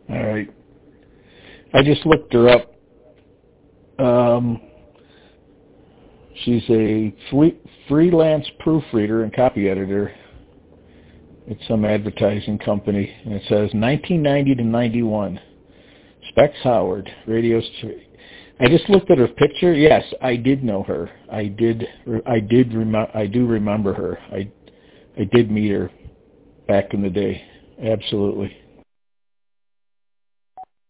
All right. I just looked her up. She's a freelance proofreader and copy editor at some advertising company, and it says 1990 to 91. Specs Howard, radio. I just looked at her picture. Yes, I did know her. I do remember her. I did meet her back in the day. Absolutely.